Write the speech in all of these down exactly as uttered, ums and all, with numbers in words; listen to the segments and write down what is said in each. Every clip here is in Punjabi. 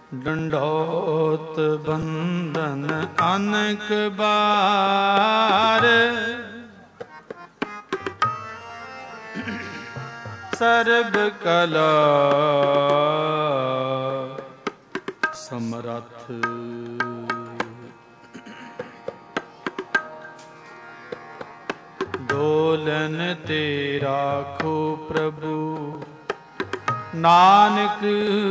ਡੰਡੋਤ ਬੰਧਨ ਅਨਕ ਬਾਰ, ਸਰਬ ਕਲਾ ਸਮਰੱਥ। ਡੋਲਨ ਤੇ ਰਾਖੋ ਪ੍ਰਭੂ, ਨਾਨਕ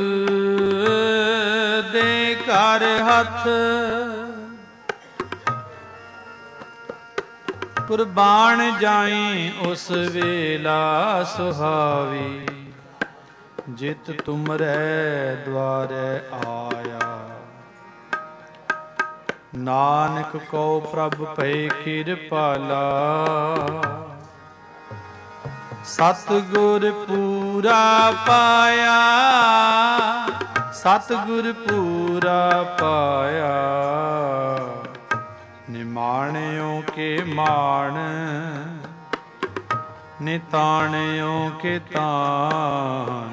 ਦੇ ਕਰ ਹੱਥ। ਕੁਰਬਾਨ ਜਾਈ ਉਸ ਵੇਲਾ ਸੁਹਾਵੀ, ਜਿਤ ਤੁਮਰੇ ਦੁਆਰੇ ਆਇਆ। ਨਾਨਕ ਕੋ ਪ੍ਰਭ ਭਈ ਕਿਰਪਾਲਾ, ਸਤਿਗੁਰ ਪੂਰਾ ਪਾਇਆ। ਸਤਿਗੁਰ ਪੂਰਾ ਪਾਇਆ, ਨਿਮਾਣਿਓ ਕੇ ਮਾਣ, ਨਿਤਾਣਿਓ ਕੇ ਤਾਣ।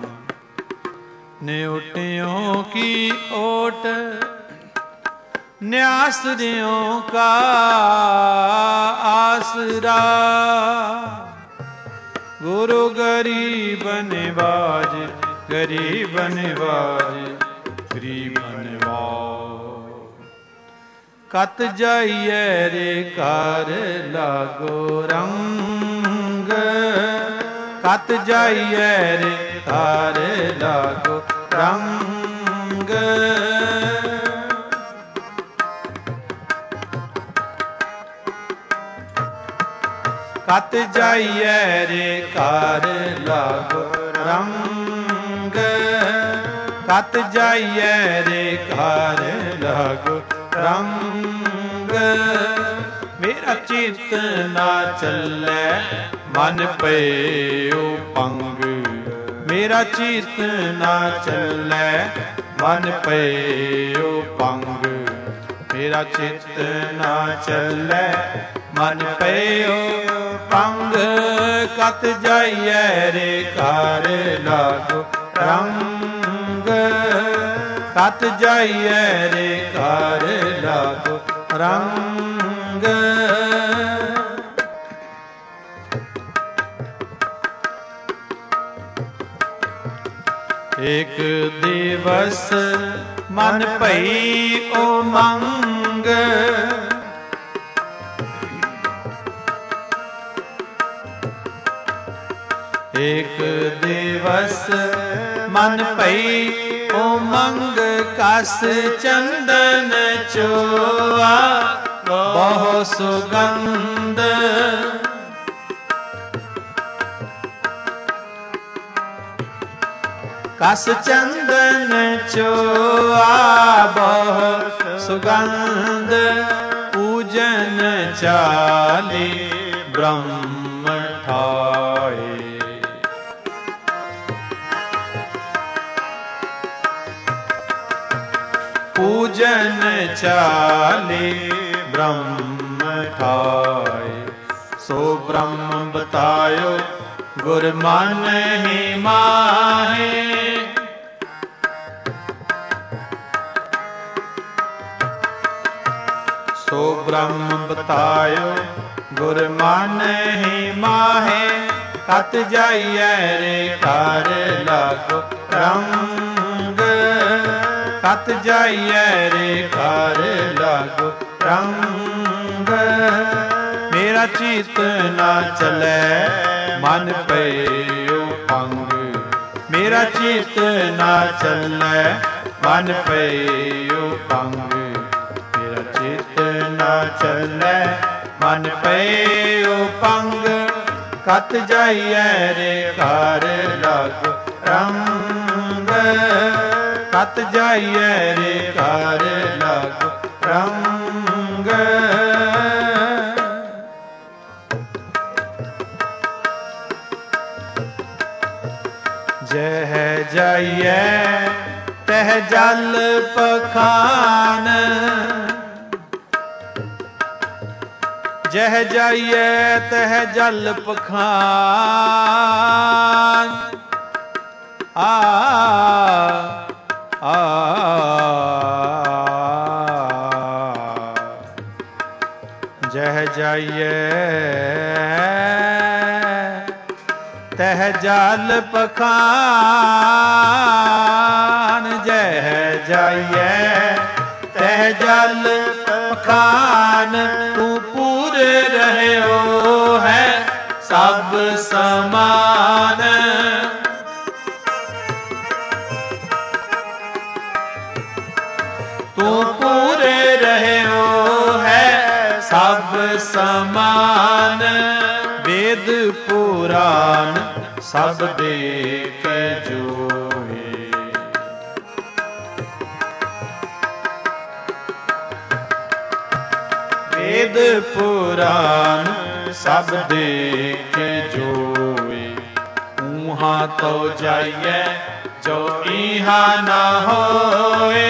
ਨਿਉਟਿਓ ਕੀ ਓਟ, ਨਿਆਸਰਿਓ ਕਾ ਆਸਰਾ। ਗੁਰੂ ਗਰੀਬ ਨਿਵਾਜ, ਗਰੀਬ ਨਿਵਾਜ, ਗਰੀਬ ਨਿਵਾਜ। ਕਤ ਜਾਈਏ ਰੇ ਘਰ ਲਾਗੋ ਰੰਗ, ਕਤ ਜਾਈਏ ਰੇ ਘਰ ਲਾਗੋ ਰੰਗ। ਕਤ ਜਾਈਏ ਰੇ ਘਰ ਲਾਗੋ ਰੰਗ, ਕਤ ਜਾਈਏ ਰੇ ਘਰ ਲਾਗੋ ਰੰਗ। ਮੇਰਾ ਚਿੱਤ ਨਾ ਚੱਲੇ ਮਨ ਪਇਓ ਪੰਗ, ਮੇਰਾ ਚਿੱਤ ਨਾ ਚੱਲੇ ਮਨ ਪਇਓ ਪੰਗ। ਮੇਰਾ ਚਿੱਤ ਨਾ ਚੱਲੇ ਮਨ ਪਇਓ ਪੰਗ। ਕਤ ਜਾਈਏ ਰੇ ਘਰ ਲਾਗੋ ਰੰਗ, ਕਤ ਜਾਈਏ ਰੇ ਘਰ ਲਾਗੋ ਰੰਗ। ਏਕ ਦਿਵਸ ਮਨ ਭਈ ਉਮੰਗ, ਏਕ ਦਿਵਸ ਮਨ ਭਈ ਉਮੰਗ। ਕਸ ਚੰਦਨ ਚੋਆ ਬਹੁ ਸੁਗੰਧ, ਕਸ ਚੰਦਨ ਚੋਆ ਬਹੁ ਸੁਗੰਧ। ਪੂਜਨ ਚਾਲੀ ਬ੍ਰਹਮ ਠਾਏ, ਪੂਜਨ ਚਾਲੀ ਬ੍ਰਹਮ ਠਾਏ। ਸੋ ਬ੍ਰਹਮ ਬਤਾਇਓ ਗੁਰ ਮਨ ਹੀ ਮਾਹੇ। ਸੋ ਬ੍ਰਹਮ ਬਤਾਇਓ ਗੁਰ ਮਨ ਹੀ ਮਾਹੇ। ਕਤ ਜਾਈਏ ਰੇ ਘਰ ਲਾਗੋ ਰੰਗ, ਕਤ ਜਾਈਏ ਰੇ ਘਰ ਲਾਗੋ ਰੰਗ। ਮੇਰਾ ਚਿੱਤ ਨਾ ਚੱਲੇ ਮਨ ਪਇਓ ਪੰਗ, ਮੇਰਾ ਚਿੱਤ ਨਾ ਚੱਲੇ ਮਨ ਪਇਓ ਪੰਗ। ਮੇਰਾ ਚਿੱਤ ਨਾ ਚੱਲੇ ਮਨ ਪਇਓ ਪੰਗ। ਕਤ ਜਾਈਏ ਰੇ ਘਰ ਲਾਗੋ ਰੰਗ, ਕਤ ਜਾਈਏ ਰੇ ਘਰ ਲਾਗੋ ਰੰਗ। ਜਹ ਜਾਈਏ ਤਹ ਜਲ ਪਖਾਨ, ਜਹ ਜਾਈਏ ਤਹ ਜਲ ਪਖਾਨ। ਆ ਆ ਜਾਈਏ ਤਹ ਜਲ ਪਖਾਨ, ਜਹ ਜਾਈਏ ਤਹ ਜਲ ਪਖਾਨ। ਤੂੰ ਪੂਰੇ ਰਹਿਓ ਹੈ ਸਭ ਸਮਾਨ, ਤੂੰ ਪੂਰੇ ਰਹਿਓ ਹੈ ਸਭ ਸਮਾਨ। ਵੇਦ ਪੁਰਾਨ ਸਭ ਦੇਖ ਜੋਏ, ਵੇਦ ਪੁਰਾਨ ਸਭ ਦੇਖ ਜੋਏ। ਊਹਾਂ ਤੋ ਜਾਈਏ ਜੋ ਇਹਾਂ ਨਾ ਹੋਏ,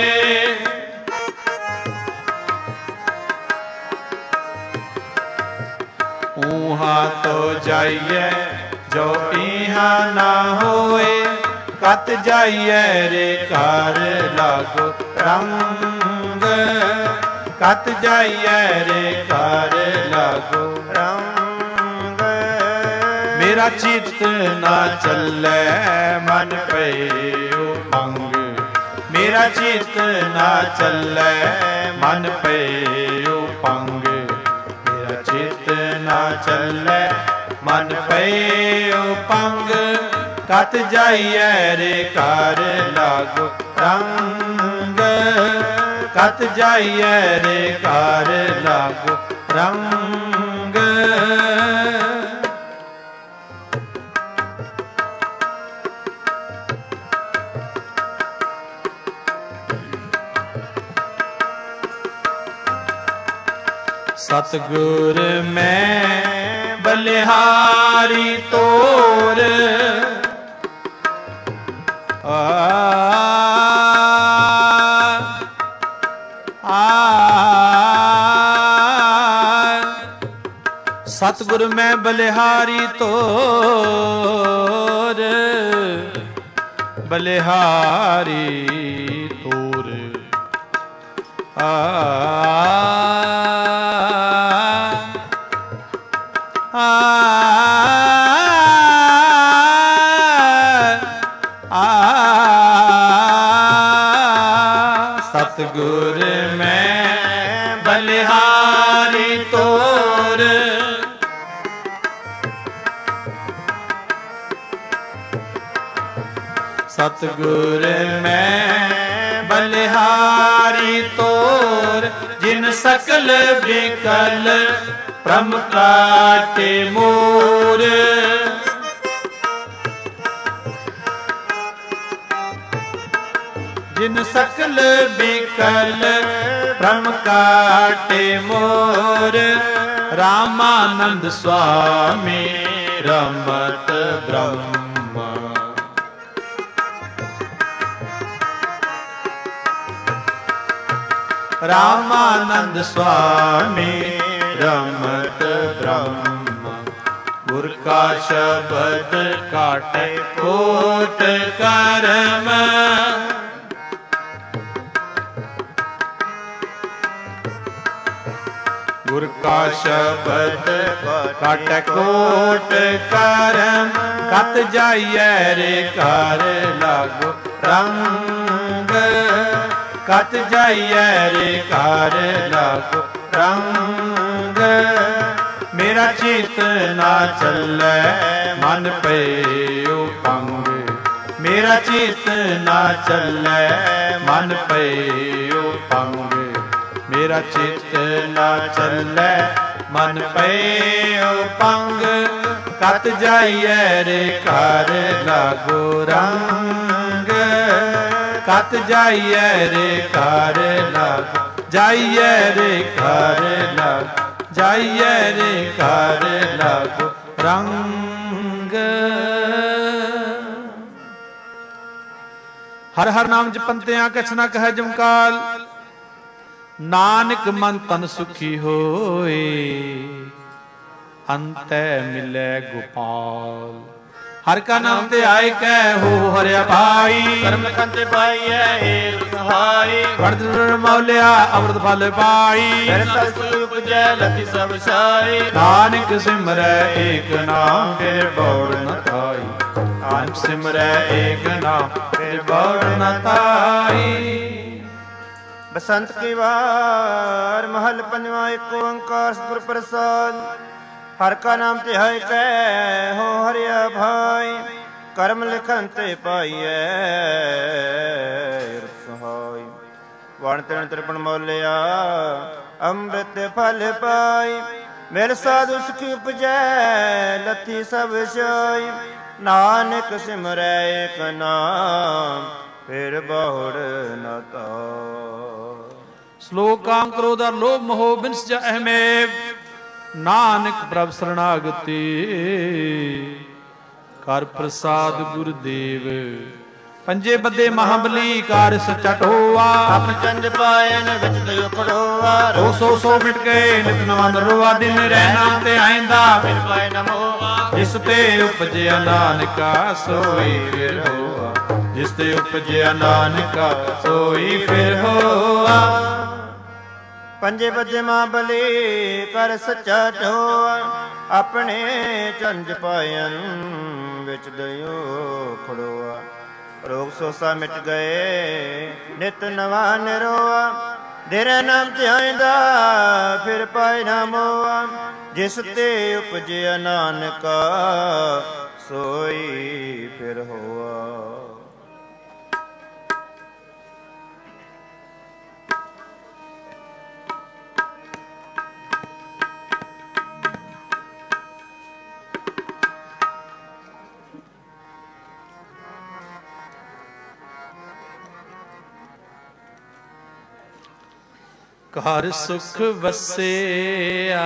ਊਹਾਂ ਤੋ ਜਾਈਏ ਜੋ ਇਹਾਂ ਨਾ ਹੋਏ। ਕਤ ਜਾਈਏ ਰੇ ਘਰ ਲਾਗੋ ਰੰਗ, ਕਤ ਜਾਈਏ ਰੇ ਘਰ ਲਾਗੋ ਰੰਗ। ਮੇਰਾ ਚਿੱਤ ਨਾ ਚੱਲੇ ਮਨ ਪਇਓ ਭੰਗ, ਮੇਰਾ ਚਿੱਤ ਨਾ ਚੱਲੇ ਮਨ ਪਇਓ ਭੰਗ। ਮੇਰਾ ਚਿੱਤ ਨਾ ਚੱਲੇ ਮਨ ਪਇਓ ਭੰਗ। ਕਤ ਜਾਈਏ ਰੇ ਘਰ ਲਾਗੋ ਰੰਗ, ਕਤ ਜਾਈਏ ਰੇ ਘਰ ਲਾਗੋ ਰੰਗ। ਸਤਿਗੁਰ ਮੈਂ ਬਲਿਹਾਰੀ ਤੋਰ, ਆ ਆ ਸਤਿਗੁਰ ਮੈਂ ਬਲਿਹਾਰੀ ਤੋਰ, ਬਲਿਹਾਰੀ ਤੋਰ। ਆ ਸਤਿਗੁਰ ਮੈਂ ਬਲਿਹਾਰੀ ਤੋਰ, ਸਤਿਗੁਰ ਮੈਂ ਬਲਿਹਾਰੀ ਤੋਰ। ਜਿਨ ਸਕਲ ਬਿਕਲ ਭ੍ਰਮ ਕਾਟੇ ਮੋਰ, ਜਿਨ ਸਕਲ ਬਿਕਲ ਭ੍ਰਮ ਕਾਟੇ ਮੋਰ। ਰਾਮਾਨੰਦ ਸੁਆਮੀ ਰਮਤ ਬ੍ਰਹਮ, ਰਾਮਾਨੰਦ ਸੁਆਮੀ ਰਮਤ ਬ੍ਰਹਮ। ਗੁਰ ਕਾ ਸ਼ਬਦ ਕਾਟੇ ਕੋਟ ਕਰਮ, ਗੁਰ ਕਾ ਸ਼ਬਦ ਕਾਟੇ ਕੋਟ ਕਰਮ। ਕਤ ਜਾਈਏ ਰੇ ਘਰ ਲਾਗੋ ਰੰਗ, ਕਤ ਜਾਈਏ ਰੇ ਘਰ ਲਾਗੋ ਰੰਗ। ਮੇਰਾ ਚਿੱਤ ਨਾ ਚੱਲੇ ਮਨ ਪਇਓ ਭੰਗ, ਮੇਰਾ ਚਿੱਤ ਨਾ ਚੱਲੇ ਮਨ ਪਇਓ ਭੰਗ। ਮੇਰਾ ਚਿੱਤ ਨਾ ਚੱਲੇ ਮਨ ਪਇਓ ਭੰਗ। ਕਤ ਜਾਈਏ ਰੇ ਘਰ ਲਾਗੋ ਰੰਗ, ਕਤ ਜਾਈਏ ਰੇ ਘਰ ਲਾਗੋ, ਜਾਈਏ ਰੇ ਘਰ ਲਾਗੋ, ਜਾਈਏ ਰੇ ਘਰ ਲਾਗੋ ਰੰਗ। ਹਰ ਹਰ ਨਾਮ ਜਪੰਤਿਆਂ ਕਛ ਨ ਕਹਿ ਜਮਕਾਲ, ਨਾਨਕ ਮਨ ਤਨ ਸੁਖੀ ਹੋਏ, ਅੰਤੈ ਮਿਲੈ ਗੋਪਾਲ। ਹਰ ਕਾ ਨਾਮ ਤੇ ਆਏ ਕਹਿ ਹੋ ਹਰਿਆ ਭਾਈ, ਕਰਮ ਲਖਨ ਤੇ ਪਾਈਐ ਏਕ ਸਹਾਈ। ਵਰਦ ਮੌਲਿਆ ਅੰਮ੍ਰਿਤ ਫਲ ਪਾਈ, ਉਪਜੈ ਲਖਿ ਸਭ ਛਾਈ। ਨਾਨਕ ਸਿਮਰੈ ਏਕ ਨਾਮ ਫਿਰ ਬੌੜ ਨ ਥਾਈ। ਨਾਨਕ ਸਿਮਰੈ ਏਕ ਨਾਮ ਫਿਰ ਬੌੜ ਨ ਥਾਈ। ਬਸੰਤ ਕੀ ਵਾਰ ਮਹਲ ਪੰਜਵਾਂ ਏਕ ਓੰਕਾਰ ਸਤਿਗੁਰ ਪ੍ਰਸਾਦ। ਹਰ ਕਾ ਨਾਮ ਧਿਆਇ ਕੈ ਹੋ ਹਰਿਆ ਭਾਈ। ਕਰਮ ਲਿਖਨ ਤੇ ਪਾਈਐ ਸਹਾਈ। ਵਣ ਤਿਨ ਤ੍ਰਿਪਣ ਮੋਲਿਆ ਅੰਮ੍ਰਿਤ ਫਲ ਪਾਈ। ਮਿਲ ਸਾਧੂ ਸੁਖ ਉਪਜੈ ਲਥੀ ਸਭ ਛਾਈ। ਨਾਨਕ ਸਿਮਰੈ ਏਕ ਨਾਮ ਫਿਰ ਬਹੁੜ ਨ ਧਾਈ। ਸ਼ਲੋਕ ਕਾਮ ਕ੍ਰੋਧ ਅਰ ਲੋਭ ਮੋਹ ਬਿਨਸ ਜਾ ਅਹਮੇਵ। ਨਾਨਕ ਪ੍ਰਭ ਸਰਣਾਗਤੀ ਕਰ ਪ੍ਰਸਾਦ ਗੁਰਦੇਵ। ਪੰਜੇ ਬੱਦੇ ਮਹਾਬਲੀ ਕਾਰ ਸੱਚਾ ਟੋਆ। ਆਪ ਚੰਦ ਪਾਇਨ ਵਿੱਚ ਦਿਓ ਖੜੋਆ। ਰੋ ਸੋ ਸੋ ਮਿਟ ਗਏ ਨਿਤ ਨਵਾਂ ਨਰੋਆ। ਦਿਨ ਰਹਿਣਾ ਤੇ ਆਇਂਦਾ ਫਿਰ ਪਾਇ ਨ ਮੋਆ। ਜਿਸ ਤੇ ਉਪਜਿਆ ਨਾਨਕਾ ਸੋਈ ਫਿਰ ਹੋਆ। ਜਿਸ ਤੇ ਉਪਜਿਆ ਨਾਨਕਾ ਸੋਈ ਫਿਰ ਹੋਆ। ਪੰਜੇ ਬੱਜੇ ਮਹਾਬਲੀ ਕਰ ਸੱਚਾ ਟੋਆ। ਆਪਣੇ ਚੰਦ ਪਾਇਨ ਵਿੱਚ ਦਿਓ ਖੜੋਆ। ਰੋਗ ਸੋਸਾ ਮਿਟ ਗਏ ਨਿਤ ਨਵਾਂ ਨਿਰੋਆ। ਤੇਰਾ ਨਾਮ ਧਿਆਇਂਦਾ ਫਿਰ ਪਾਇ ਨਾ ਮੋਆ। ਜਿਸ ਤੇ ਉਪਜਿਆ ਨਾਨਕਾ ਸੋਈ ਫਿਰ ਹੋਆ। ਘਰ ਸੁਖ ਵਸਿਆ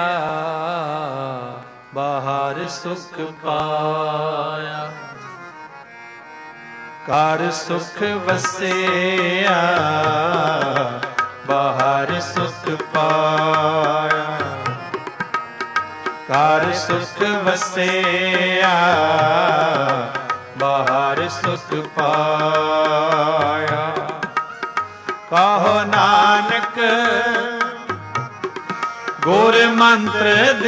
ਬਾਹਰ ਸੁਖ ਪਾਇਆ। ਘਰ ਸੁਖ ਵਸਿਆ ਬਾਹਰ ਸੁਖ ਪਾਇਆ। ਘਰ ਸੁਖ ਵਸਿਆ ਬਾਹਰ ਸੁਖ ਪਾਇਆ। ਕਹੋ ਨਾਨਕ ਗੁਰ ਮੰਤਰ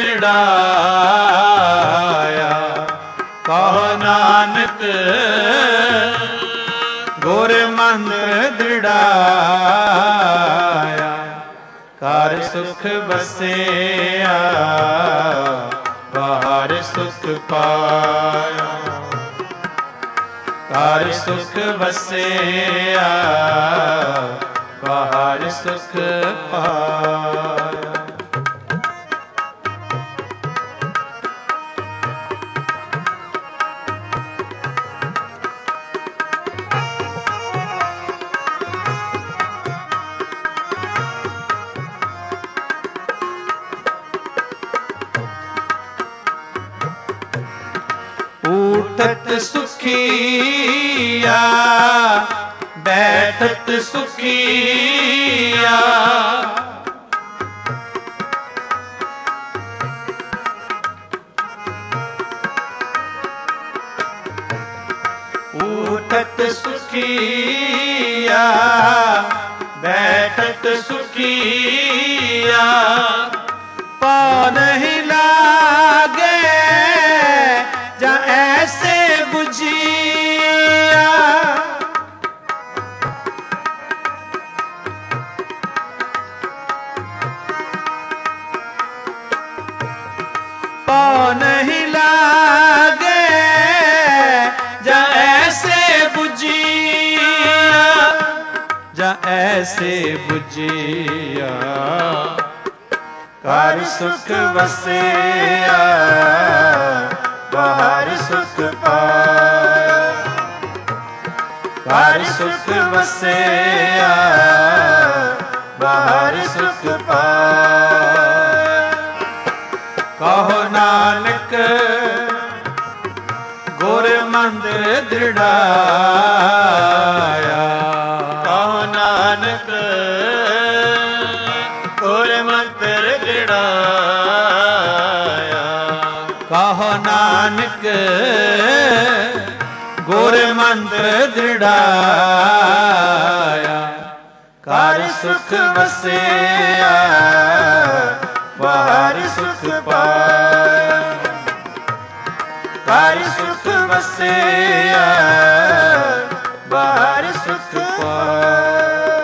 ਦ੍ਰਿੜਾਇਆ। ਕਹੋ ਨਾਨਕ ਗੁਰ ਮੰਤਰ ਦ੍ਰਿੜਾਇਆ। ਘਰ ਸੁਖ ਵਸਿਆ ਬਾਹਰ ਸੁਖ ਪਾਇਆ। ਘਰ ਸੁਖ ਵਸਿਆ ਬਾਹਰ ਸੁਖ ਪਾਇਆ। ਊਠਤ ਸੁਖੀਆ ਬੈਠਤ ਸੁਖੀਆ। ਊਠਤ ਸੁਖੀਆ ਬੈਠਤ ਸੁਖੀਆ। ਪਾ ਨਹੀਂ ਲਾਗੇ ਜਾਂ ਐਸੇ ਬੁਝੀਆ। ਪਾ ਨਹੀਂ ਲਾਗੇ ਜਾਂ ਐਸੇ ਬੁਝੀਆ। ਜਾਂ ਐਸੇ ਬੁਝੀਆ। ਘਰ ਸੁਖ ਵਸਿਆ ਬਾਹਰ ਸੁਖ ਪਾਇਆ। ਘਰ ਸੁਖ ਵਸਿਆ ਬਾਹਰ ਸੁਖ ਪਾਇਆ। ਕਹੋ ਨਾਨਕ ਗੁਰ ਮੰਤਰ ਦ੍ਰਿੜਾਇਆ। ਕਹੋ ਨਾਨਕ ਗੁਰ ਮੰਤਰ ਦ੍ਰਿੜਾਇਆ। ਕਹੋ ਨਾਨਕ ਗੁਰ ਮੰਤਰ ਦ੍ਰਿੜਾਇਆ। ਘਰ ਸੁਖ ਵਸਿਆ ਬਾਹਰ ਸੁਖ ਪਾਇਆ। ਘਰ ਸੁਖ ਵਸਿਆ ਬਾਹਰ ਸੁਖ ਪਾਇਆ।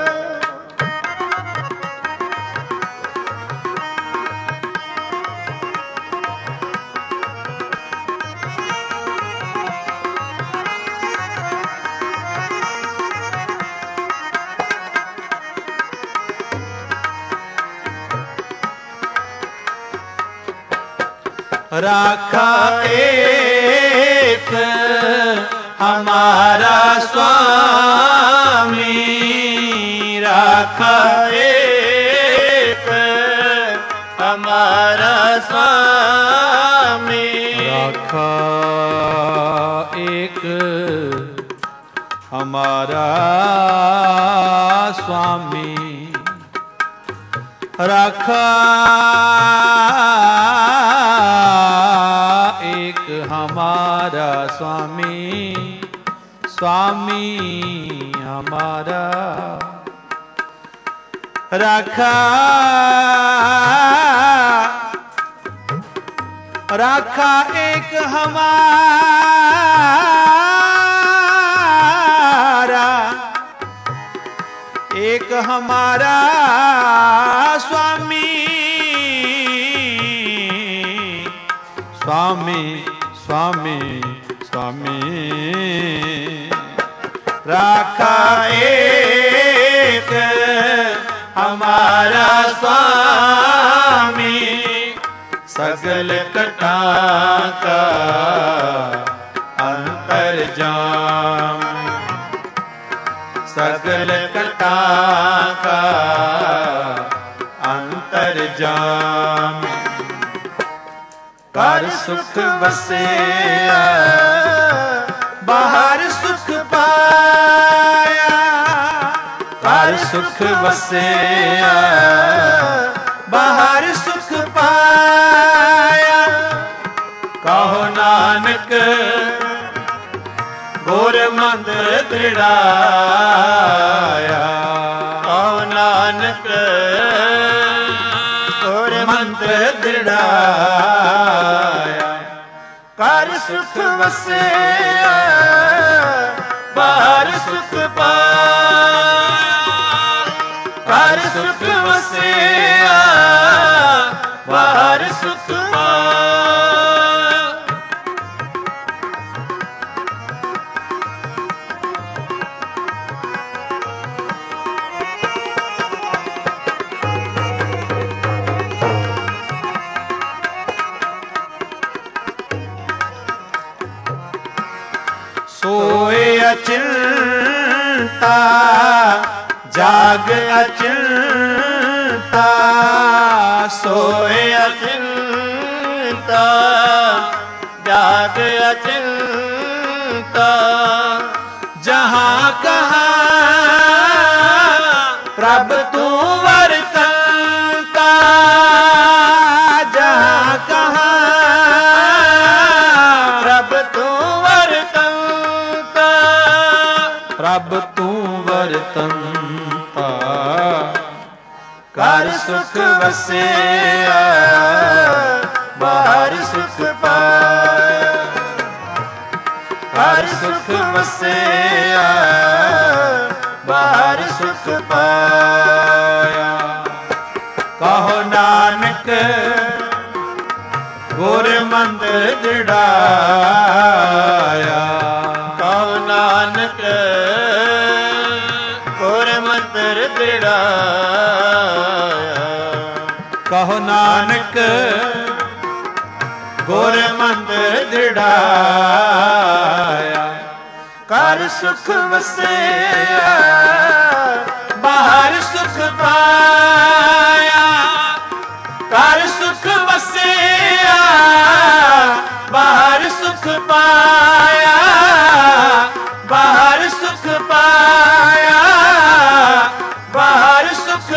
राखा एक हमारा स्वामी, राखा एक हमारा स्वामी, राखा एक हमारा स्वामी, राखा एक हमारा स्वामी, स्वामी हमारा राखा, राखा एक हमारा, एक हमारा स्वामी, स्वामी स्वामी स्वामी, राखा एक हमारा स्वामी, सगल कटा का अंतर्जाम, सगल कटा का अंतर्जाम, घर सुख बसिया बाहर सुख पाया, घर सुख बसिया बाहर सुख पाया। कहो नानक गुर मंदिर दृढ़ाया, कहो नानक गुर मंदिर दृढ़ाया। घर सुख वसिया बाहर सुख पाया, घर सुख वसिया बाहर सुख पाया। सोए अचिंता जाग अचिंता, सोए अचिंता जाग अचिंता। जहाँ कहाँ प्रभ तू वर्तनता, जहाँ कहाँ प्रभ तू वर्तनता, प्रभ तू वर्तनता। घर सुख वसिया बाहर सुख पाया, घर सुख वसिया बाहर सुख पाया। कहो नानक गुर मंदिर दृढ़ाया, कहो नानक गुर मंदिर दृढ़ाया, कहो नानक गुर मंदिर दृढ़ाया। घर सुख वसिया बाहर सुख पाया, घर सुख वसिया बाहर सुख पाया, बाहर सुख पाया, बाहर सुख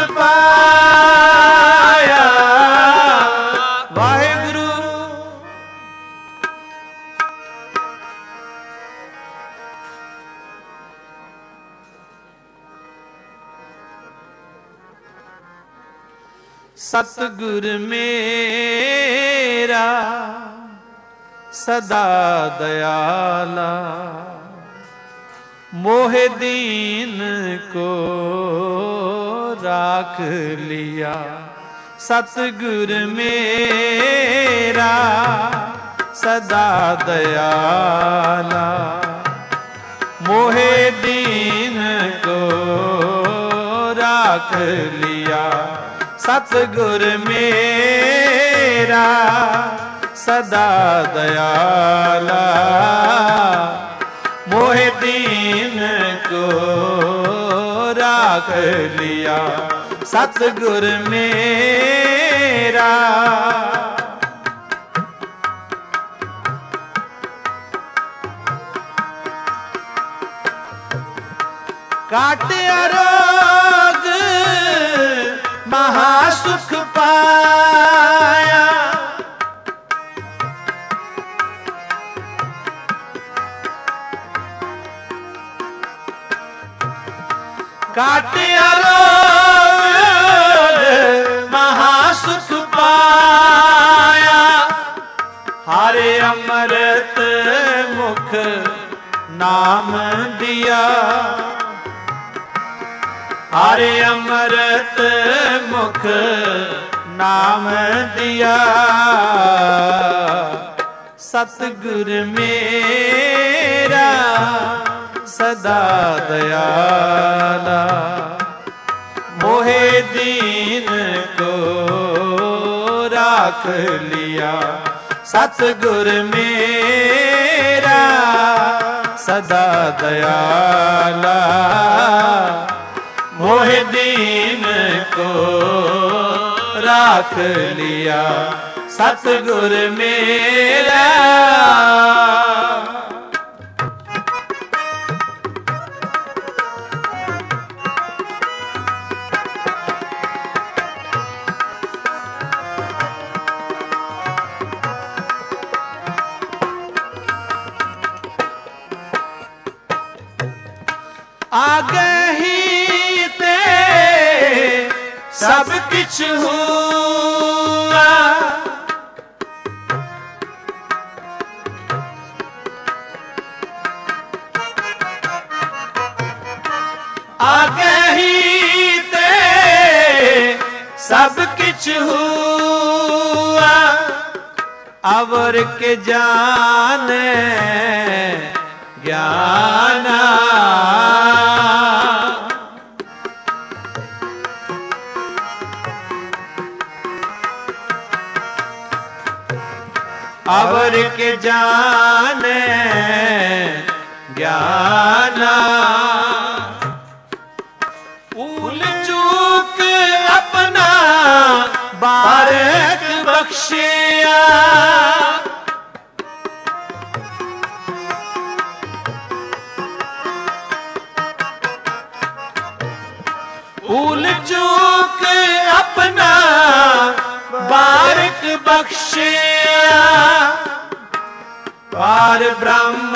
पाया। वाहिगुरु सतगुर मेरा सदा दयाला, मोहे दीन को राख लिया। सतगुर मेरा सदा दयाला, मोहे दीन को राख लिया। सतगुर मेरा सदा दयाला, मोहे दीन को राख लिया। सतगुर मेरा काटिया रोग महासुख पाया। काटिया रोग महासुख पाया। हरे अमृत मुख नाम दिया। हरे अमृत मुख नाम दिया। सतगुर मेरा सदा दयाला, मोहे दीन को राख लिया। सतगुर मेरा सदा दयाला, मोहे दीन को राख लिया। सतगुर मेरा आगे ही ते सब किछ हुआ। आगे ही ते सब किछ हुआ। अवर के जाने ज्ञाना। अवर के जाने ज्ञाना। भूल चूक अपना बारक बख्शिया। भूल चूक अपना बारक बख्शिया। पार ब्रह्म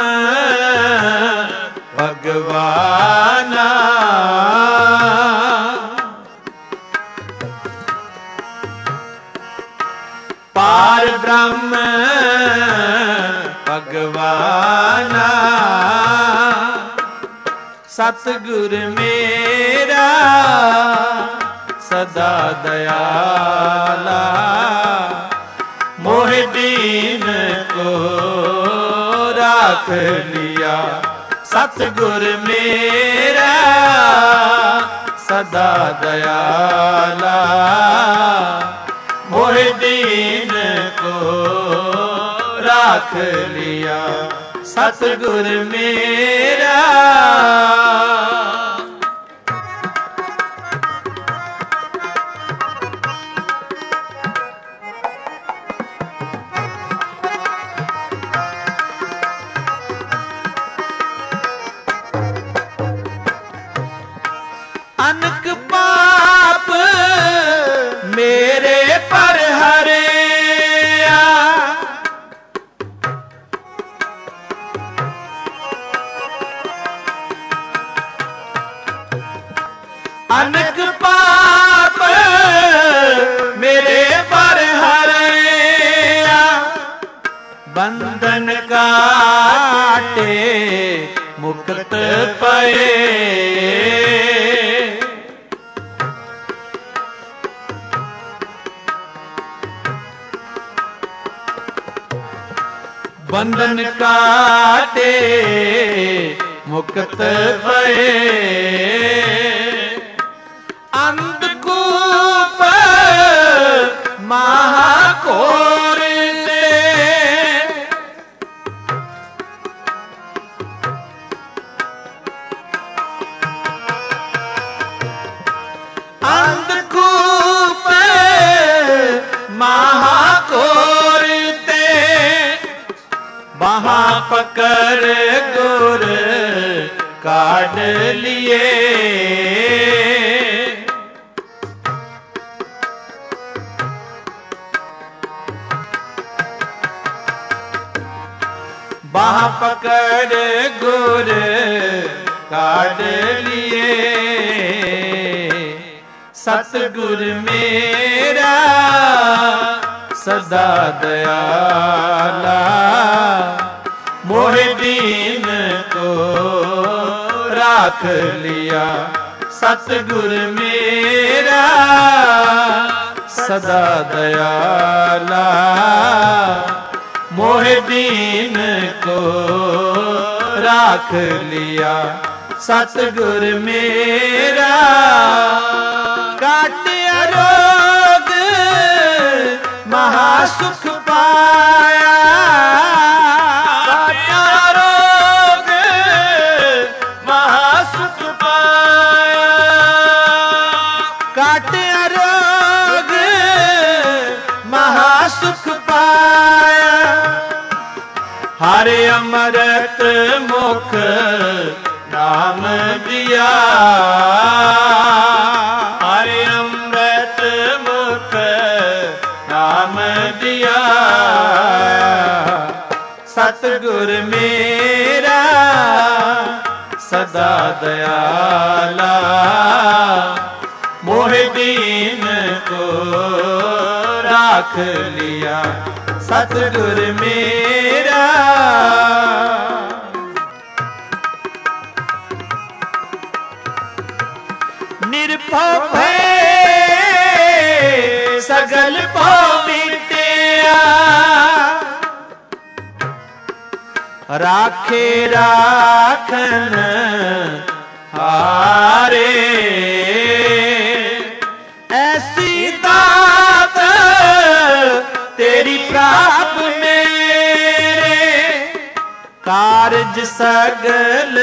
भगवाना। पार ब्रह्म भगवाना। सतगुर मेरा सदा दयाला, मोहे दीन को राख लिया। सतगुर मेरा सदा दयाला, मोहे दीन को राख लिया। सतगुर मेरा अनक पाप मेरे पर हरिया। अनक पाप ਬੰਧਨ ਕਾਟੇ ਮੁਕਤ ਪਏ। ਬੰਧਨ ਕਾਟੇ ਮੁਕਤ ਪਏ। ਅੰਧਕੂਪ ਮਹਾਘੋਰ ਤੇ ਅੰਧਕੂਪ ਮਹਾਘੋਰ ਤੇ ਬਾਹਾਂ ਪਕੜ ਗੁਰ ਕਾਢ ਲਿਏ। ਬਾਹ ਪਕੜ ਗੁਰ ਕਾਢ ਲਿਏ। ਸਤਿਗੁਰ ਮੇਰਾ ਸਦਾ ਦਇਆਲਾ ਮੋਹਿ ਦੀਨ ਕੋ ਰਾਖ ਲਿਆ। ਸਤਿਗੁਰ ਮੇਰਾ ਸਦਾ ਦਇਆਲਾ ਮੋਹਿ ਦੀਨ ਕੋ ਰਾਖ ਲਿਆ। ਸਤਿਗੁਰ ਮੇਰਾ ਕਾਟਿਆ ਰੋਗ ਮਹਾ ਸੁਖ ਪਾਇਆ। ਕਾਟਿਆ ਰੋਗ ਮਹਾ ਸੁਖ ਪਾਇਆ। ਕਾਟਿਆ ਰੋਗ ਮਹਾ ਸੁਖ ਪਾਇਆ। ਹਰਿ ਅੰਮ੍ਰਿਤ ਮੁਖ ਨਾਮ ਦਿਆ। ਹਰਿ ਅੰਮ੍ਰਿਤ ਮੁਖ ਨਾਮ ਦਿਆ। ਸਤਿਗੁਰ ਮੇਰਾ ਸਦਾ ਦਇਆਲਾ ਮੋਹਿ ਦੀਨ ਕੋ ਰਾਖ ਲਿਆ। ਸਤਿਗੁਰ ਮੇਰਾ ਨਿਰਭਉ ਭੈ ਸਗਲ ਭਉ ਮਿਟਿਆ। ਰਾਖੇ ਰਾਖਨ ਹਾਰੇ ਐਸੀ ਦਾਤ ਤੇਰੀ ਪ੍ਰਾਪ ਮੇਰੇ। ਕਾਰਜ ਸਗਲ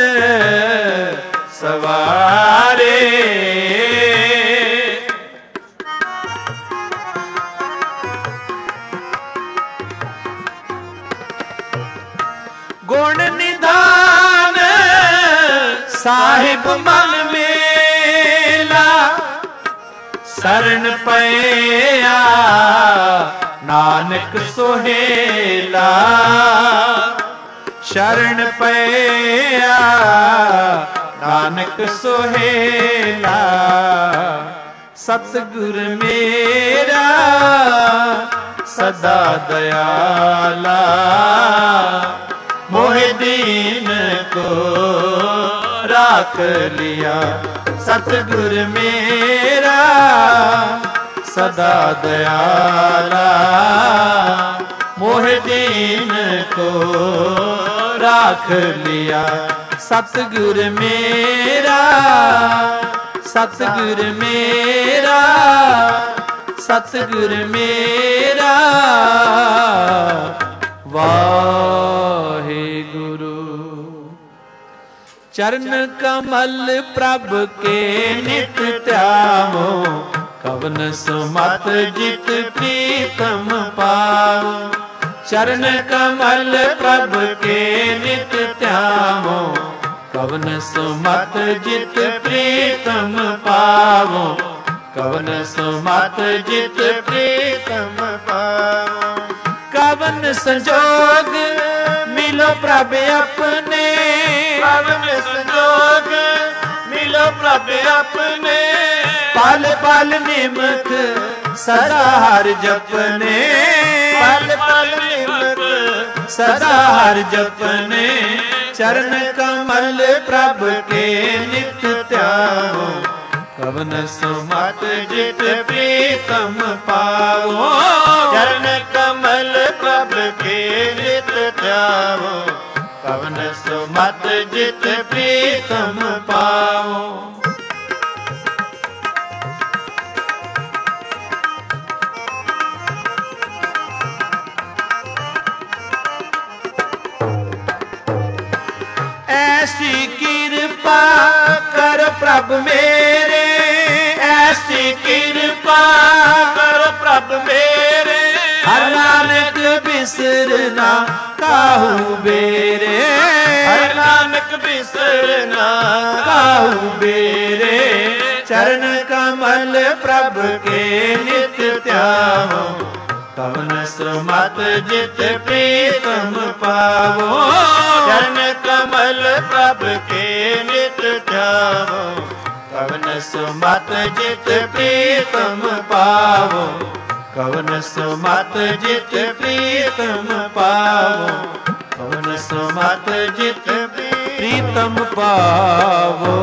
ਸਵਾਰੇ ਗੁਣ ਨਿਧਾਨ ਸਾਹਿਬ ਮਨ ਮੇਲਾ। ਸਰਣ ਪਿਆ ਨਾਨਕ ਸੁਹੇਲਾ। ਸ਼ਰਨ ਪਿਆ ਨਾਨਕ ਸੁਹੇਲਾ। ਸਤਿਗੁਰ ਮੇਰਾ ਸਦਾ ਦਇਆਲਾ ਮੋਹਿ ਦੀਨ ਕੋ ਰਾਖ ਲਿਆ। ਸਤਿਗੁਰ ਮੇਰਾ ਸਦਾ ਦਇਆਲਾ ਮੋਹਿ ਦੀਨ ਕੋ ਰਾਖ ਲਿਆ। ਸਤਿਗੁਰ ਮੇਰਾ ਸਤਿਗੁਰ ਮੇਰਾ ਸਤਿਗੁਰ ਮੇਰਾ ਵਾਹਿਗੁਰੂ। ਚਰਨ ਕਮਲ ਪ੍ਰਭ ਕੇ ਨਿਤ ਧਿਆਵੋ। ਕਵਨ ਸੁਮਤ ਜਿਤ ਪ੍ਰੀਤਮ ਪਾਵੋ। ਚਰਨ ਕਮਲ ਪ੍ਰਭ ਕੇ ਨਿਤ ਧਿਆਵੋ। ਕਵਨ ਸੁਮਤ ਜਿਤ ਪ੍ਰੀਤਮ ਪਾਵੋ। ਕਵਨ ਸੁਮਤ ਜਿਤ ਪ੍ਰੀਤਮ ਪਾਵੋ। ਕਵਨ ਸੰਜੋਗ ਮਿਲੋ ਪ੍ਰਭ ਆਪਣੇ। ਕਵਨ ਸੰਜੋਗ ਮਿਲੋ ਪ੍ਰਭ ਆਪਣੇ। ਪਲ ਪਲ ਨਿਮਕ ਸਦਾ ਹਰਿ ਜਪਨੇ। ਪਲ ਪਲ ਨਿਮਕ सदा हर जपने चरण कमल प्रभ के नित त्यागो कवन सुमत जित प्रीतम पावो चरण कमल प्रभ के नित त्यागो कवन सुमत जित प्रीतम पावो। ऐसी कृपा कर प्रभ मेरे ऐसी कृपा कर प्रभ मेरे हर नानक बिसरना काहू बेरे हर नानक बिसरना काहू बेरे चरण कमल प्रभ के नित त्यागो कवन सुमत जित प्रीतम पावो चरण कमल प्रभ के नित त्यागो कवन सुमत जित प्रीतम पावो कवन सुमत जित प्रीतम पावो कवन सुमत जित प्रीतम पावो।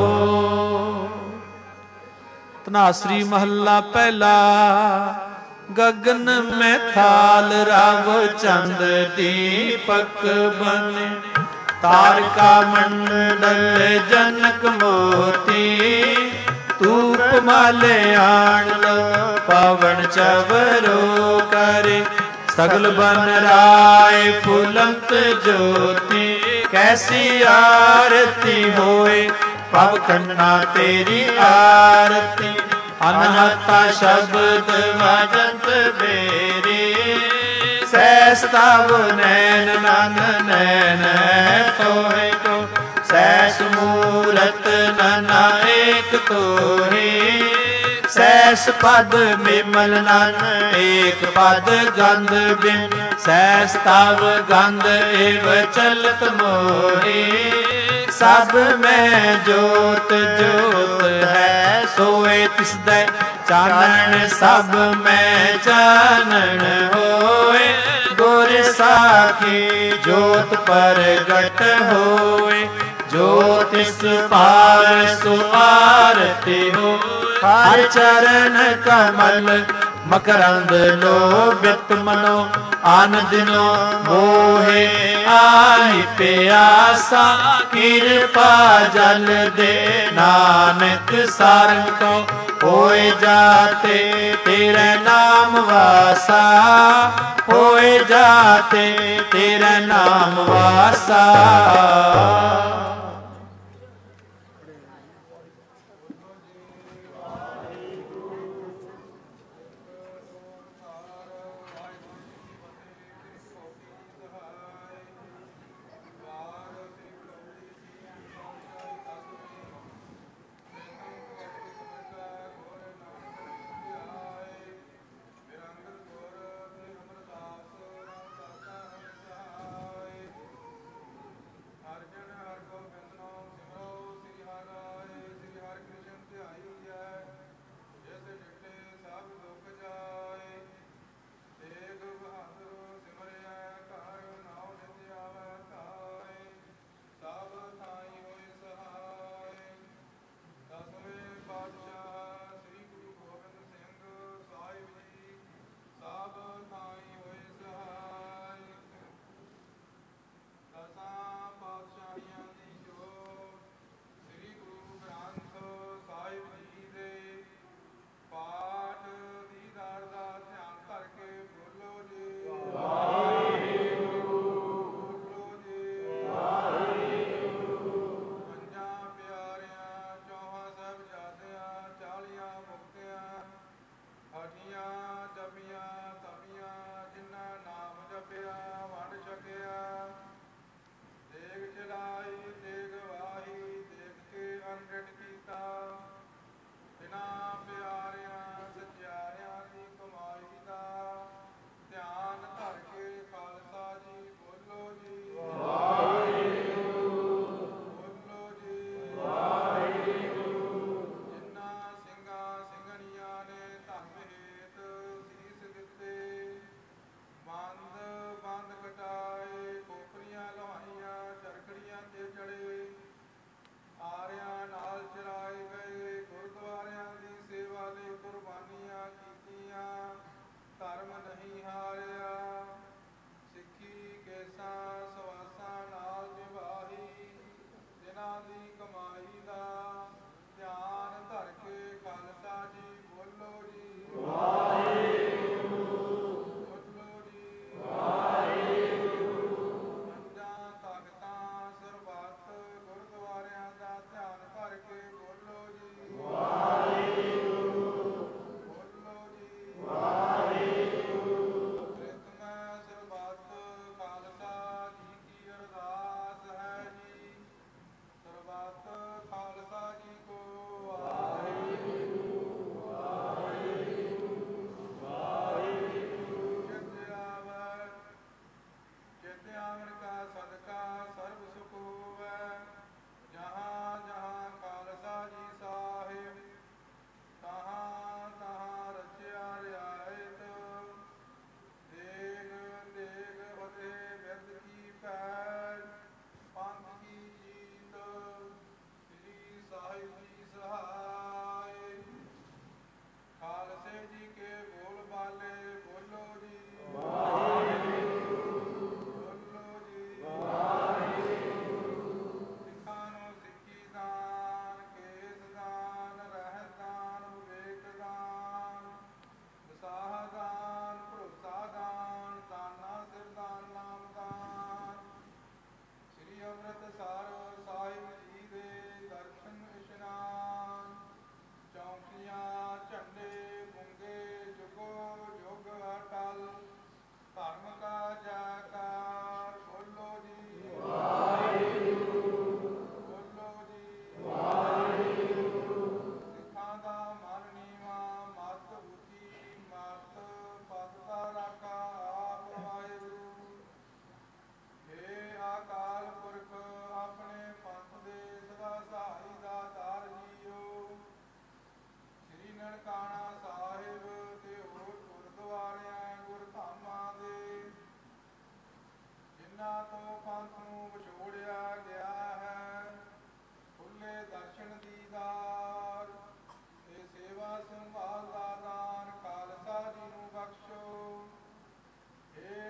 तनासरी महला पहला गगन में थाल राव चंद दीपक बने तारका मंडल जनक मोती धूप माले आन लो पवन चवरो करे सगल बन राय फुलंत ज्योति कैसी आरती होए पव खन्ना तेरी आरती अनहता शब्द वजंत बेरी सहस तव नैन नन नैन तोहे तो सहस मूरत नना एक तोहे सहस पद विमल नन एक पद गंध बिन सहस तव गंध एव चलत मोहे सब में जोत जोत है सोए तिसदै चानन सब में चानन होए गुर साखी जोत प्रगट होए ज्योतिष पार सुआरती हो हर चरण कमल मकरंद लोभित मनो आन दिनो मोहे आई प्यासा कृपा जल दे नानक सारंग को होए जाते तेरे नाम वासा होए जाते तेरे नाम वासा।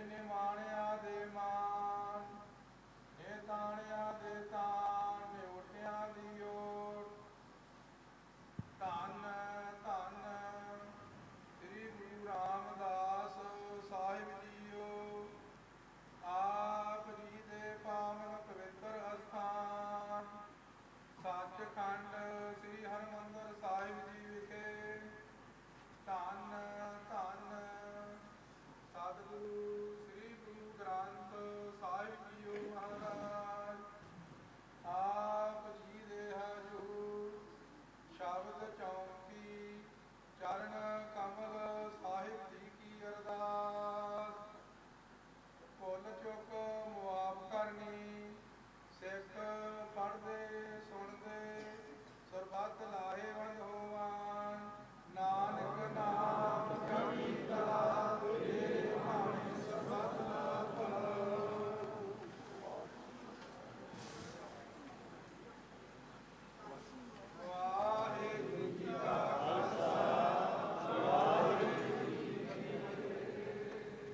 ਜਿਨੇ ਮਾਣਿਆ ਦੇ ਮਾਨ, ਇਹ ਤਾਣਿਆ ਦੇ ਤਾਣ, ਮੇ ਓਟਿਆਂ ਦੀ ਓਟ। ਧੰਨ ਧੰਨ ਸ੍ਰੀ ਗੁਰੂ ਰਾਮਦਾਸ ਸਾਹਿਬ ਜੀਓ, ਆਪ ਜੀ ਦੇ ਪਾਵਨ ਪਵਿੱਤਰ ਅਸਥਾਨ ਸੱਚਖੰਡ ਸ੍ਰੀ ਹਰਿਮੰਦਰ ਸਾਹਿਬ ਜੀ ਵਿਖੇ ਧੰਨ ਧੰਨ ਸਤਿਗੁਰੂ ਸ੍ਰੀ ਗੁਰੂ ਗ੍ਰੰਥ ਸਾਹਿਬ ਜੀਓ ਮਹਾਰਾਜ, ਆਪ ਜੀ ਦੇ ਹਜ਼ੂਰ ਸ਼ਬਦ ਚੌਂਕੀ ਚਰਨ ਕਮਲ ਸਾਹਿਬ ਜੀ ਕੀ ਅਰਦਾਸ। ਭੁੱਲ ਚੁੱਕ ਮੁਆਫ ਕਰਨੀ, ਸਿੱਖ ਪੜ੍ਹਦੇ ਸੁਣਦੇ ਸਰਬੱਤ ਲਾਹੇਵੰਦ ਹੋਵਨ। ਨਾਨਕ ਨਾਮ ਚੜ੍ਹਦੀ ਕਲਾ ਤੇਰੇ ਭਾਣੇ ਸਰਬੱਤ ਦਾ ਭਲਾ। ਵਾਹਿਗੁਰੂ ਜੀ ਕਾ ਖਾਲਸਾ, ਵਾਹਿਗੁਰੂ ਜੀ ਕੀ ਫਤਿਹ।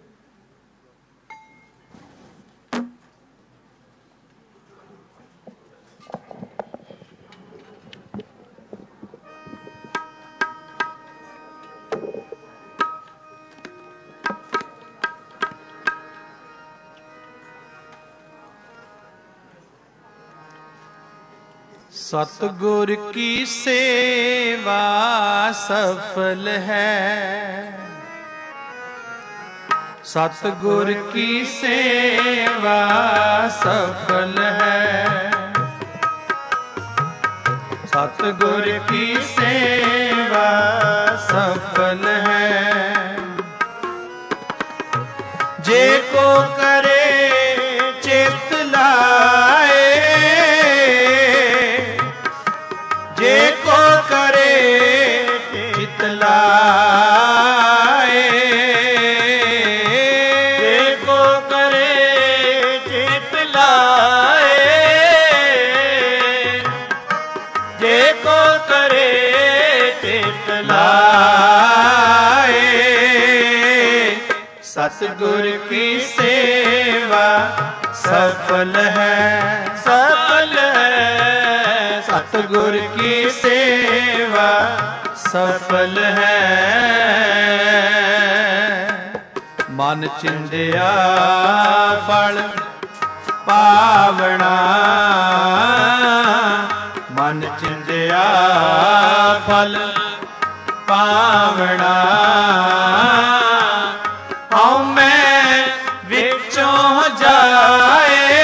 सतगुर की सेवा सफल है, सतगुर की सेवा सफल है, सतगुर की सेवा सफल है। जे को करे चित लाए, जे को करे चित लाए, जे को करे चित लाए, जे को करे चित लाए। सतगुर की सेवा सफल है, सफल है, सतगुर की सेवा सफल है। मन चिंदिया फल पावना, मन चिंदिया फल पावना। हऊँ मैं विचों जाए,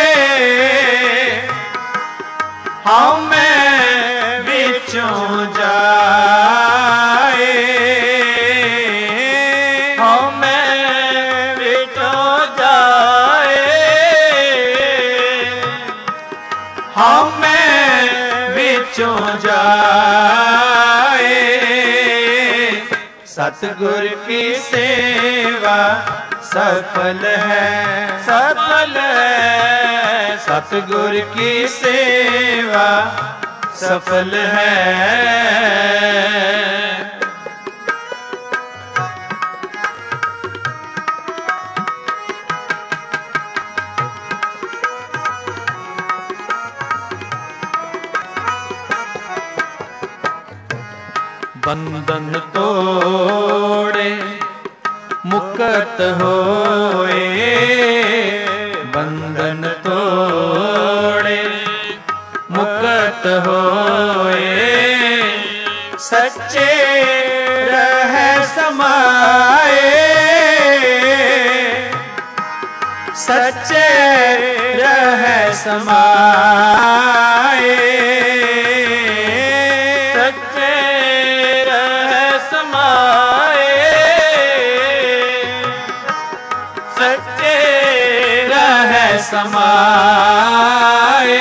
हऊँ मैं विचों जाए, हऊँ मैं विचों जाए, हऊँ मैं विचों जाए। सतगुर की सेवा सफल है, सफल है, सतगुर की सेवा सफल है। बंधन तोड़े मुक्त होए, बंधन तोड़े मुक्त होए। सच्चे रह समाए, सच्चे रह समाए, सच्चे रह समाए, सच्चे रह समाए।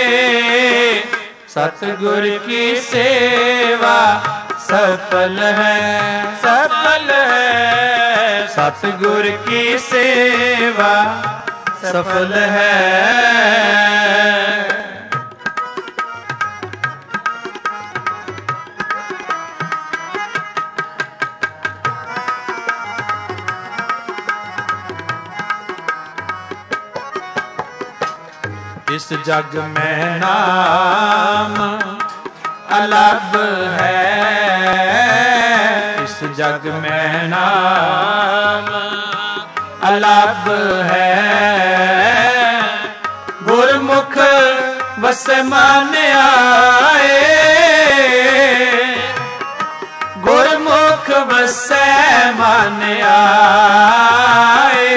सतगुर की सेवा सफल है, सफल है, सतगुर की सेवा सफल है। इस जग में नाम अलग है, इस जग में नाम अलग है। गुरमुख बस मान आए, गुरमुख बस मान आए,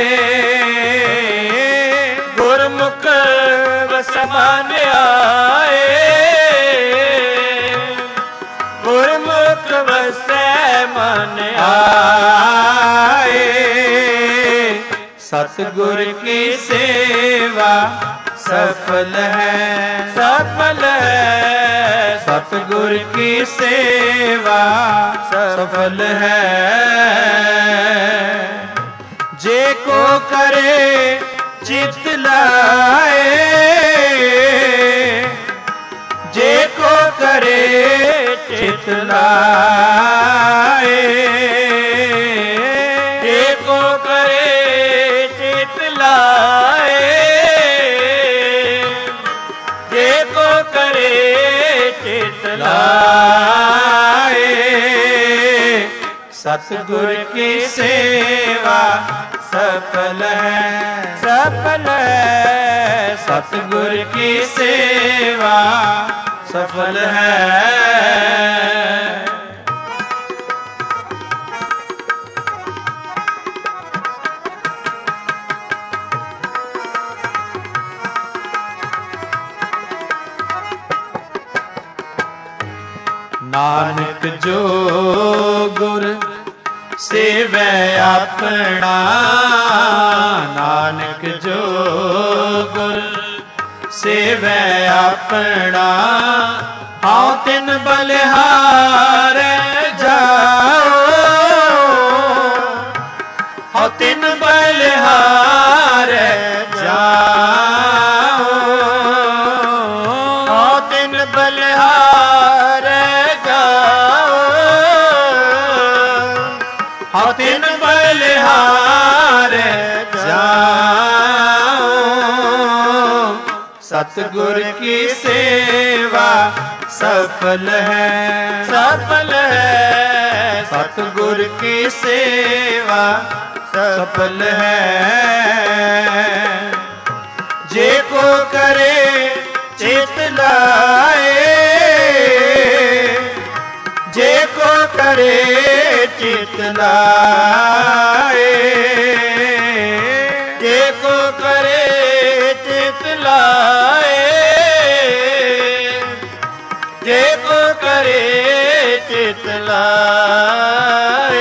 गुरमुख बस मान आए, गुरमुख बस मान आए। सतगुर की सेवा सफल है, सफल है, सतगुर की सेवा सफल है। जे को करे चित लाए, जे को करे चित लाए, जे को करे चित लाए, जे को करे चित लाए। सतगुर की सेवा सफल है, सफल है, सतगुर की सेवा सफल है। नानक जो गुर सेवै अपना, नानक जो गुर सेवै अपना। हाँ तिन बलिहार जाओ, हाँ तिन बलिहार जाओ, हाँ तिन बलिहार जाओ, हाँ तिन बलिहार जाओ। सतगुर की सेवा सफल है, सफल है, सतगुर की सेवा सफल है। जे को करे चित लाए, जे को करे चित लाए, जे को करे चित लाए, जे को करे चित लाए।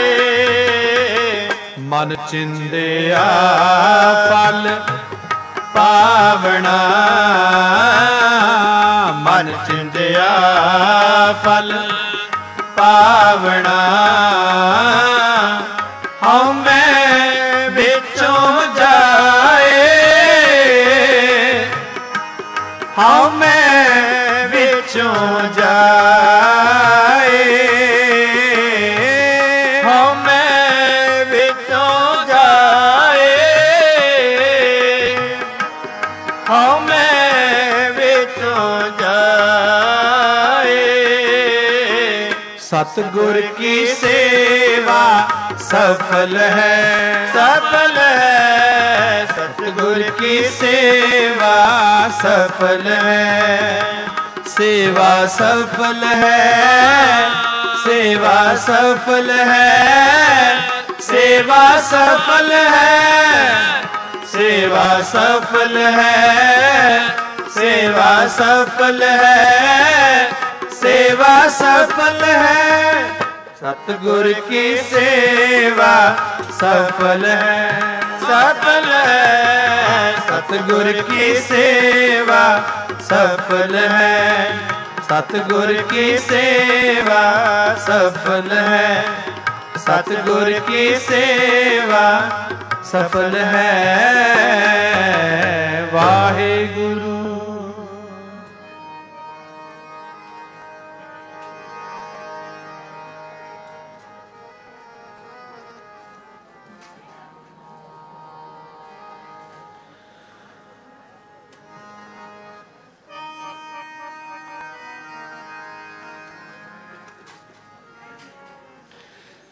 मन चिंदिया फल पावना, मन चिंदिया फल पावना। हम मैं बिचों जाए, हम मैं बिचों जाए, हम मैं बिचों जाए, हम मैं बिचों जाए। सतगुर की सेवा सफल है, सफल है, सतगुर की सेवा सफल है। सेवा सफल है, सेवा सफल है, सेवा सफल है, सेवा सफल है, सेवा सफल है, सेवा सफल है। सतगुर की सेवा सफल है, सफल है, सतगुर की सेवा सफल है, सतगुर की सेवा सफल है, सतगुर की सेवा सफल है। वाहेगुरु।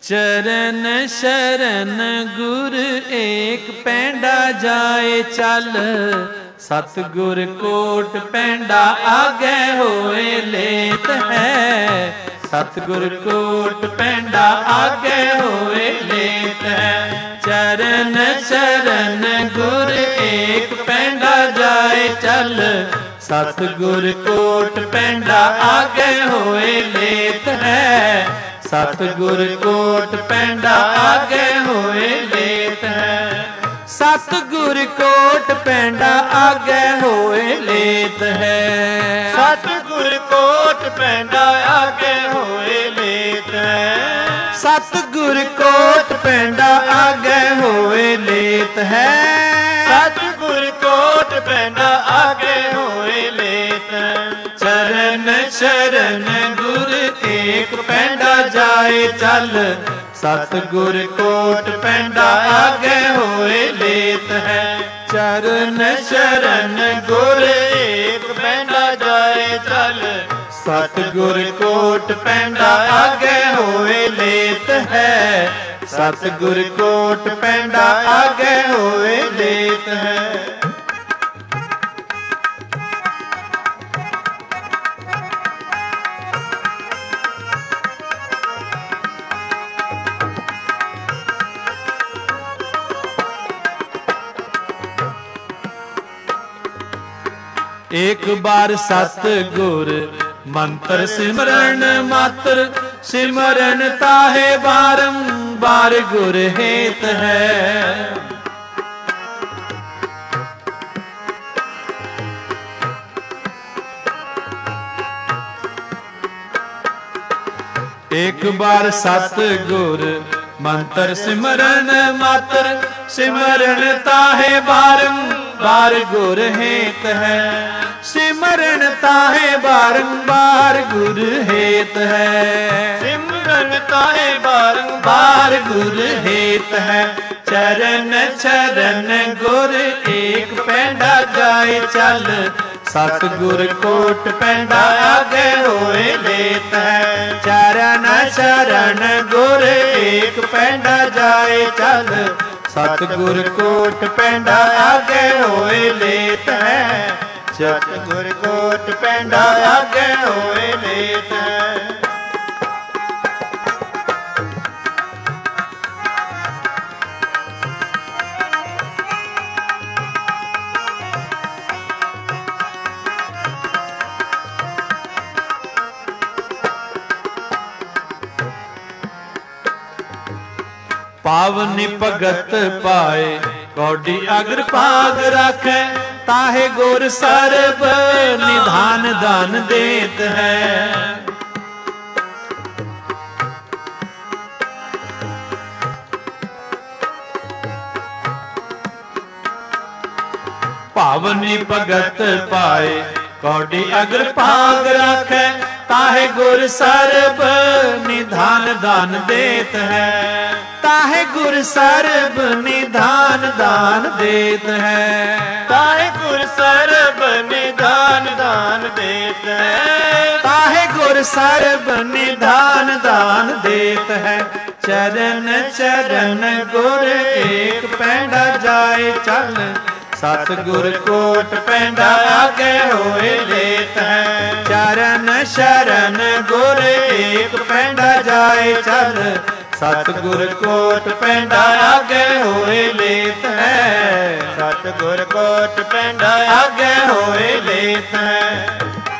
चरण शरण गुर एक पैंडा जाए चल, सतगुर कोट पैंडा आगे होए लेत है। सतगुर कोट पैंडा आगे होए लेत है। चरण शरण गुर एक पैंडा जाए चल, सतगुर कोट पैंडा आगे होए लेत है। सतगुर कोट पैंडा आगे होए लेत है। सतगुर कोट पैंडा आगे होए लेत है। सतगुर कोट पैंडा आगे होए लेत है। सतगुर कोट पैंडा आगे होए लेत है। सतगुर कोट पैंडा आगे होए लेत है। चरण शरण गुर एक पैंडा जाए चल, सतगुर कोट पैंडा आगे होए लेत है। चरण शरण गुर एक पैंडा जाए चल, सतगुर कोट पैंडा आगे होए लेत है। सतगुर कोट पैंडा आगे होए लेत है। एक बार सतगुर मंत्र सिमरन मात्र, सिमरन ताहे बारंबार गुर हेत है। एक बार सतगुर मंत्र सिमरन मात्र, सिमरन ताहे बारंबार गुर हेत है। सिमरन ताहे बारंबार गुर हेत है। सिमरन ताहे बारंबार गुर हेत है। चरण चरण गुर एक पैंडा जाए चल, सतगुर कोट पैंडा आगे होए लेत है। चरण शरण गुर एक पैंडा जाए चल, सतगुर कोट पैंडा आगे होए लेत है। सतगुर कोट पैंडा आगे होए लेत है। पावनी भगत पाए कौडी अग्र भाग राखे, ताहे गुर सर्ब निधान दान देत है। पावनी भगत पाए कौडी अग्र भाग राखे, ताहे गुर सर्ब निधान दान देत है। ताहे गुर सर्ब निधान दान देत है। ताहे गुर सर्ब निधान दान देत है। ताहे गुर सर्ब निधान दान देत है। चरण चरण गुर एक पैंडा जाए चल, सतगुर कोट पैंडा आगे होए लेत है। चरण शरण गुर एक पैंडा जाए चल, सतगुर कोट पैंडा आगे होए लेत है। सतगुर कोट पैंडा आगे होए लेत है।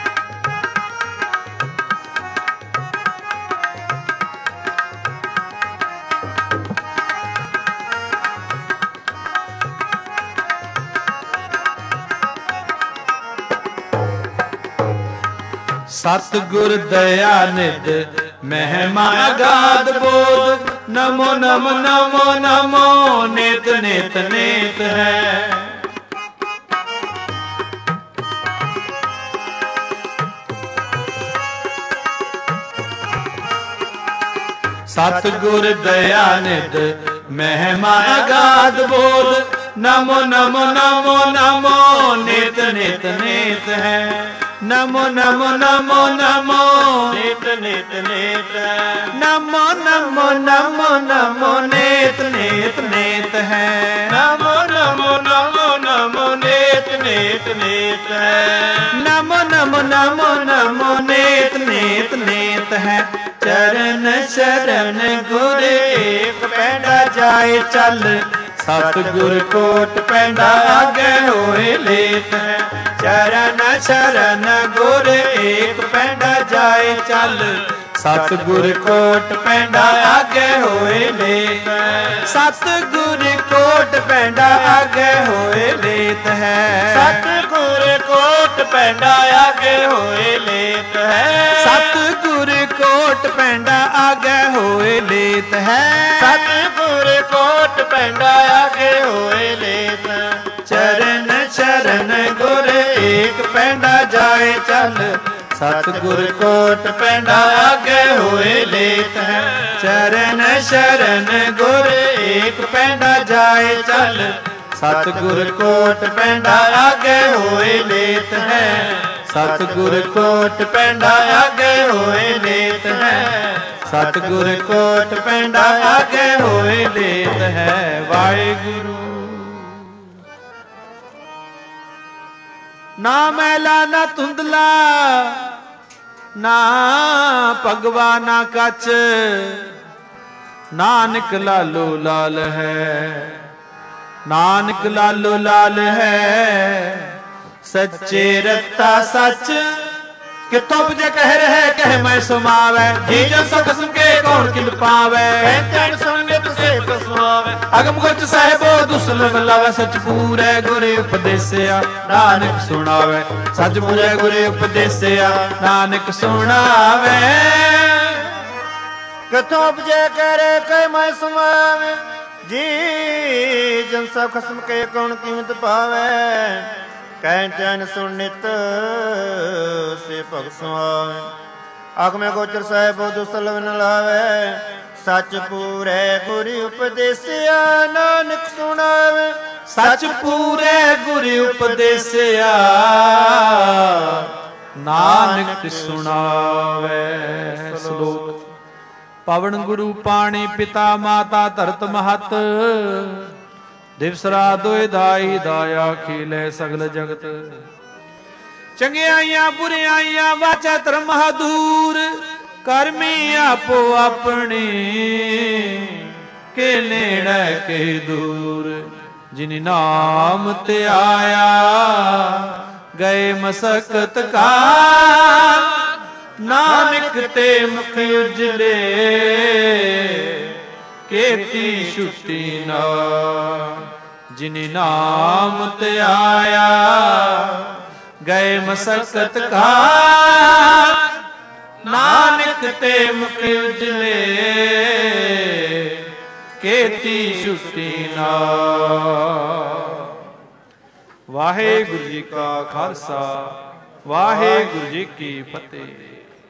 सतगुर दया निध महिमा अगाध बोध, नमो नमो नमो नमो नित नित नित है। सतगुर दया निध महिमा अगाध बोध, नमो नमो नमो नमो नित नित नित है। ਨਮੋ ਨਮੋ ਨਮੋ ਨਮੋ ਨੇਤ ਨੇਤ ਨੇਤ ਨਮੋ ਨਮੋ ਨਮੋ ਨਮੋ ਨੇਤ ਨੇਤ ਨੇਤ ਹੈ ਨਮੋ ਨਮੋ ਨਮੋ ਨਮੋ ਨੇਤ ਨੇਤ ਨੇਤ ਹੈ ਨਮੋ ਨਮੋ ਨਮੋ ਨਮੋ ਨੇਤ ਨੇਤ ਨੇਤ ਹੈ ਚਰਨ ਸ਼ਰਨ ਗੁਰ ਏਕ ਪੈਂਡਾ ਜਾਏ ਚੱਲ ਸਤਿਗੁਰ ਕੋਟ ਪੈਂਡਾ ਆਗੇ ਹੋਏ ਲੇਤ ਹੈ ਚਰਨ ਸ਼ਰਨ ਗੁਰ ਏਕ ਪੈਂਡਾ ਜਾਏ ਚੱਲ ਸਤਿਗੁਰ ਕੋਟ ਪੈਂਡਾ ਆਗੇ ਹੋਏ ਲੇਤ ਹੈ ਸਤਿਗੁਰ ਕੋਟ ਪੈਂਡਾ ਆਗੇ ਹੋਏ ਲੇਤ ਹੈ ਸਤਿਗੁਰ ਕੋਟ ਪੈਂਡਾ ਆਗੇ ਹੋਏ ਲੇਤ ਹੈ ਸਤਿਗੁਰ ਕੋਟ ਪੈਂਡਾ ਆਗੇ ਹੋਏ ਲੇਤ ਹੈ ਸਤਿਗੁਰ ਕੋਟ ਪੈਂਡਾ ਆਗੇ ਹੋਏ ਲੇਤ ਚਰਨ ਸ਼ਰਨ ਗੁਰ ਏਕ ਪੈਂਡਾ ਜਾਏ ਚੱਲ ਸਤਿਗੁਰ ਕੋਟ ਪੈਂਡਾ ਆਗੇ ਹੋਏ ਲੇਤ ਹੈ ਚਰਨ ਸ਼ਰਨ ਗੁਰ ਏਕ ਪੈਂਡਾ ਜਾਏ ਚੱਲ ਸਤਿਗੁਰ ਕੋਟ ਪੈਂਡਾ ਆਗੇ ਹੋਏ ਲੇਤ ਹੈ ਸਤਿਗੁਰ ਕੋਟ ਪੈਂਡਾ ਆਗੇ ਹੋਏ ਲੇਤ ਹੈ ਸਤਿਗੁਰ ਕੋਟ ਪੈਂਡਾ ਆਗੇ ਹੋਏ ਲੇਤ ਹੈ ਵਾਹਿਗੁਰੂ ਨਾ ਮੈਲਾ ਨਾ ਧੁੰਦਲਾ ਨਾ ਭਗਵਾ ਨਾ ਕੱਚ ਨਾਨਕ ਲਾਲੋ ਲਾਲ ਹੈ ਨਾਨਕ ਲਾਲੋ ਲਾਲ ਹੈ ਸੱਚੇ ਰਤਾ ਸੱਚ ਕਿਥੋਂ ਪੁਜੇ ਕਹਿ ਰਹੇ ਕਹਿ ਮੈਂ ਸੁਮਾਵੈ ਜੀ ਜਨ ਸੋ ਕਸਮ ਕੇ ਕੌਣ ਕਿਲ ਪਾਵੈ ਕਹਿ ਸੁਣੇ ਤੁਸੇ ਕਸਮਾਵੈ ਅਗਮ ਗੁਰਚ ਸਾਹਿਬੋ ਦੁਸਲ ਮਲਾਵੈ ਸਚ ਪੂਰੇ ਗੁਰ ਉਪਦੇਸਿਆ ਨਾਨਕ ਸੁਣਾਵੈ ਸਚ ਪੂਰੇ ਗੁਰ ਉਪਦੇਸਿਆ ਨਾਨਕ ਸੁਣਾਵੈ ਕਿਥੋਂ ਪੁਜੇ ਕਹਿ ਰਹੇ ਕਹਿ ਮੈਂ ਸੁਮਾਵੈ ਜੀ ਜਨ ਸੋ ਕਸਮ ਕੇ ਕੌਣ ਕੀਮਤ ਪਾਵੈ ਕਹਿ ਚੈਨ ਸੁਣ ਨਿਤ ਸੇ ਭਗਤ ਸੁਆਵੇ ਆਖ ਮੈਂ ਗੋਚਰ ਸਾਹਿਬ ਦੁਸਲ ਨ ਲਾਵੇ ਸੱਚ ਪੂਰੇ ਗੁਰ ਉਪਦੇਸਿਆ ਨਾਨਕ ਸੁਣਾਵੇ ਸੱਚ ਪੂਰੇ ਗੁਰ ਉਪਦੇਸਿਆ ਨਾਨਕ ਸੁਣਾਵੇ ਸ਼ਲੋਕ ਪਵਨ ਗੁਰੂ ਪਾਣੀ ਪਿਤਾ ਮਾਤਾ ਧਰਤ ਮਹਤ ਦਿਵਸ ਰਾਤ ਦੋਇ ਦਾਈ ਦਾਇਆ ਖੀਲੇ ਸਗਲ ਜਗਤ ਚੰਗਿਆਈਆਂ ਬੁਰਿਆਈਆਂ ਵਾਚਾ ਧਰਮ ਹਦੂਰ ਕਰਮੀ ਆਪੋ ਆਪਣੀ ਕੇ ਨੇੜੇ ਕੇ ਦੂਰ ਜਿਨ ਨਾਮ ਤੇ ਆਇਆ ਗਏ ਮਸਕਤ ਕਾ ਨਾਨਕ ਤੇ ਮੁਖ ਉਜਲੇ ਕੀਤੀ ਛੁੱਟੀ ਨਾ ਜਿਨ ਨਾਮ ਤੇ ਆਇਆ ਗਏ ਮਸਕਤ ਕਾ ਨਾਨਕ ਤੇ ਮੁਖ ਉਜਲੇ ਕੀਤੀ ਛੁੱਟੀ ਨਾ ਵਾਹਿਗੁਰੂ ਜੀ ਕਾ ਖਾਲਸਾ ਵਾਹਿਗੁਰੂ ਜੀ ਕੀ ਫਤਿਹ।